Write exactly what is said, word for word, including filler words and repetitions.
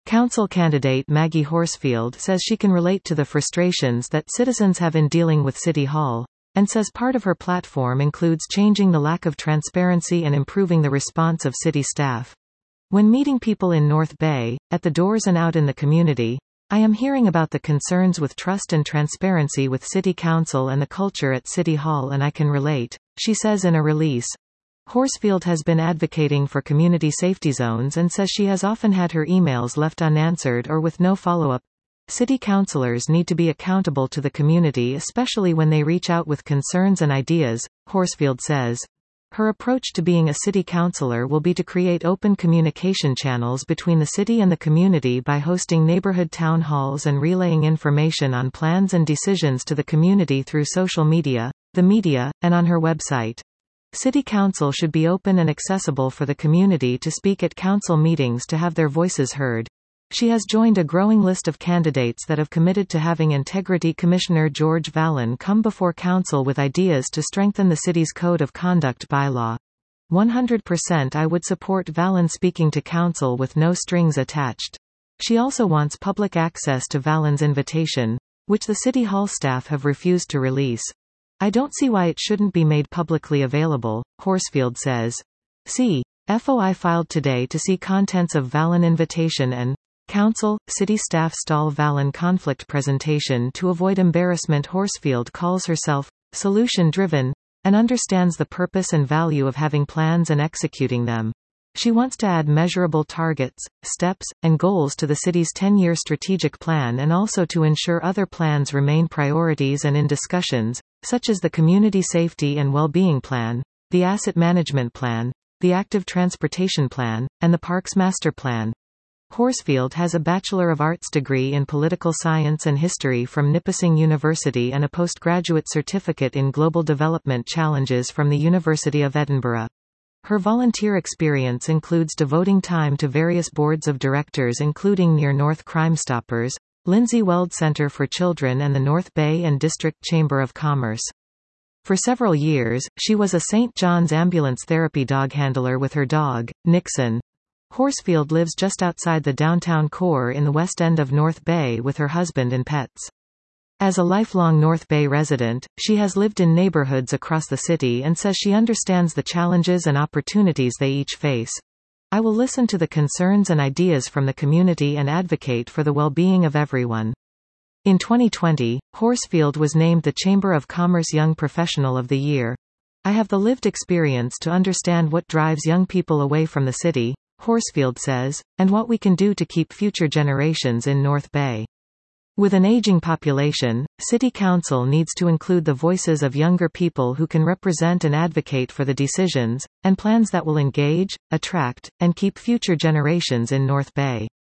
Council candidate Maggie Horsfield says she can relate to the frustrations that citizens have in dealing with City Hall, and says part of her platform includes changing the lack of transparency and improving the response of city staff. When meeting people in North Bay, at the doors and out in the community, I am hearing about the concerns with trust and transparency with City Council and the culture at City Hall, and I can relate, she says in a release. Horsfield has been advocating for community safety zones and says she has often had her emails left unanswered or with no follow-up. City councillors need to be accountable to the community, especially when they reach out with concerns and ideas, Horsfield says. Her approach to being a city councillor will be to create open communication channels between the city and the community by hosting neighbourhood town halls and relaying information on plans and decisions to the community through social media, the media, and on her website. City Council should be open and accessible for the community to speak at council meetings to have their voices heard. She has joined a growing list of candidates that have committed to having Integrity Commissioner George Vallon come before council with ideas to strengthen the city's Code of Conduct bylaw. one hundred percent I would support Vallon speaking to council with no strings attached. She also wants public access to Vallon's invitation, which the City Hall staff have refused to release. I don't see why it shouldn't be made publicly available, Horsfield says. C. F O I filed today to see contents of Vallon invitation and Council, City staff stall Vallon conflict presentation to avoid embarrassment. Horsfield calls herself solution-driven and understands the purpose and value of having plans and executing them. She wants to add measurable targets, steps, and goals to the city's ten-year strategic plan, and also to ensure other plans remain priorities and in discussions, such as the Community Safety and Well-being Plan, the Asset Management Plan, the Active Transportation Plan, and the Parks Master Plan. Horsfield has a Bachelor of Arts degree in Political Science and History from Nipissing University and a postgraduate certificate in Global Development Challenges from the University of Edinburgh. Her volunteer experience includes devoting time to various boards of directors including Near North Crime Stoppers, Lindsay Weld Center for Children and the North Bay and District Chamber of Commerce. For several years, she was a Saint John's ambulance therapy dog handler with her dog, Nixon. Horsfield lives just outside the downtown core in the west end of North Bay with her husband and pets. As a lifelong North Bay resident, she has lived in neighborhoods across the city and says she understands the challenges and opportunities they each face. I will listen to the concerns and ideas from the community and advocate for the well-being of everyone. In twenty twenty, Horsfield was named the Chamber of Commerce Young Professional of the Year. I have the lived experience to understand what drives young people away from the city, Horsfield says, and what we can do to keep future generations in North Bay. With an aging population, City Council needs to include the voices of younger people who can represent and advocate for the decisions and plans that will engage, attract, and keep future generations in North Bay.